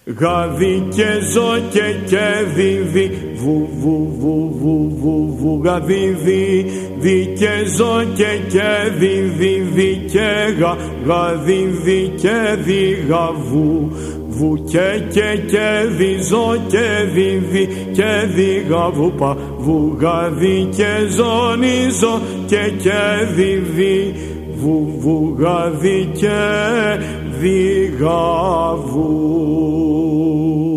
Γαδί και ζω και δίδι, βου γαδίδι, δι και ζω και δίδι και γαδίδι και δι γαβού. Βου και δι ζω και δίδι και δι γαβού πα. Βου γαδί και ζωνίζω και δίδι, βου γαδί και δι γαβού.